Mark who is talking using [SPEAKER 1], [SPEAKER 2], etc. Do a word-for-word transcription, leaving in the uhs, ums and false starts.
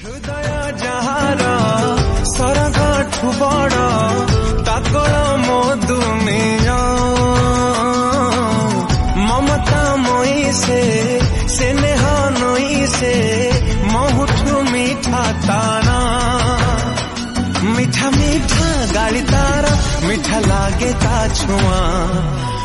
[SPEAKER 1] हृदय जहार सरगाठु बड़ ताकल मो दुनिया ममता मोई से स्नेह नई से महुठु मीठा ताना मीठा मीठा गाली तारा मीठा लागे ता छुआ